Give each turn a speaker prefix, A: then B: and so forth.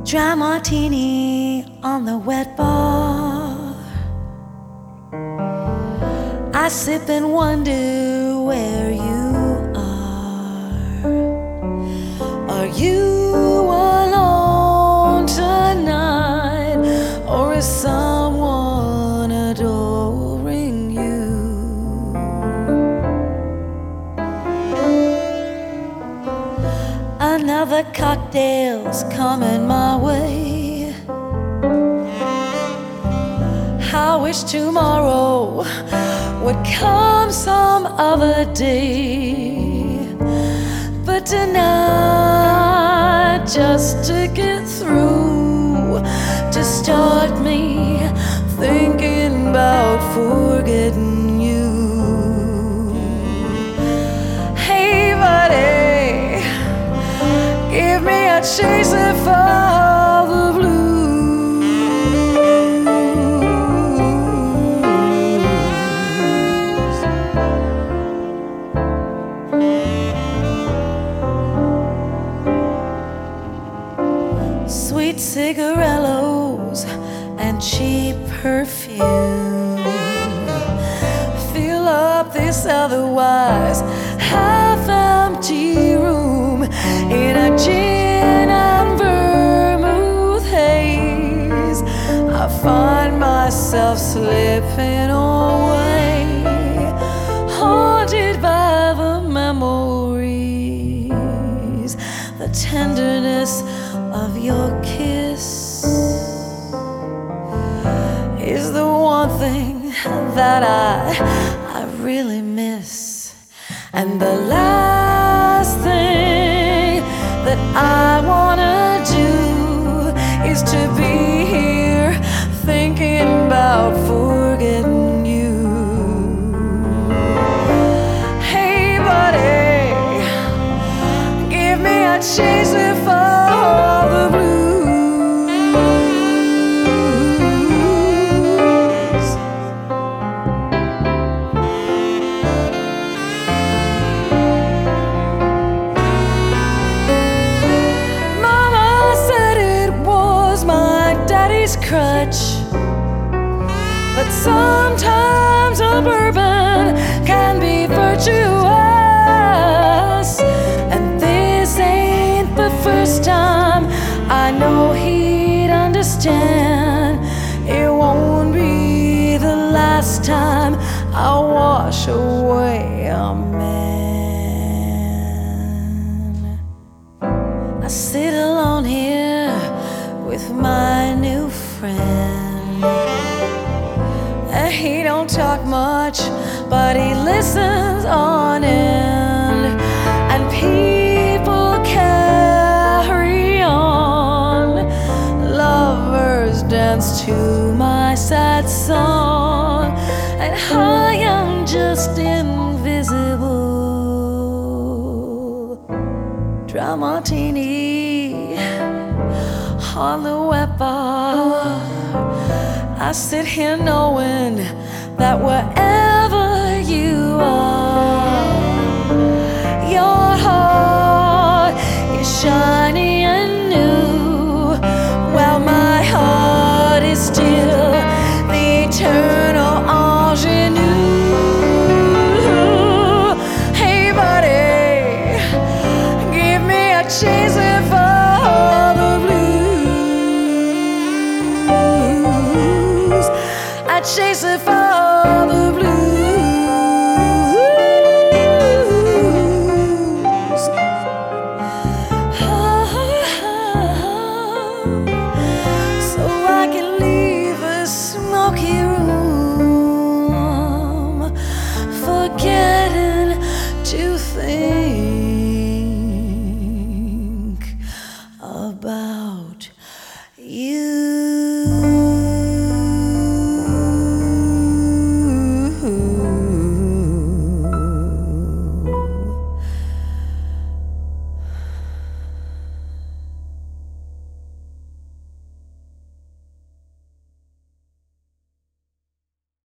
A: Dry martini on the wet bar. I sip and wonder where you are. Are you alone tonight, or is someone adoring you? Another cocktail's coming my way. I wish tomorrow would come some other day, but tonight, just to get through, to start me thinking about forgetting you. Hey buddy, give me a chaser for the blues. Sweet cigarillos and cheap perfume fill up this otherwise half-empty room. In a gin and vermouth haze, I find myself slipping away, haunted by the memories, the tenderness of your kiss is the one thing that I really miss. And the last thing that I wanna do is to be here thinking about forgetting you. Hey buddy, give me a chaser for the blues. Crutch, but sometimes a bourbon can be virtuous, and this ain't the first time. I know he'd understand. It won't be the last time I wash away a man. I sit alone here with my new friend. He don't talk much, but he listens on end. And people carry on. Lovers dance to my sad song, and I am just invisible. Dry martini on the wet bar. I sit here knowing that wherever you are, your heart is shiny and new, while my heart is still the eternal ingenue. Hey buddy, give me a chaser for the blues. I chase it for the blues. So I can leave a smoky room, forgetting to think about you.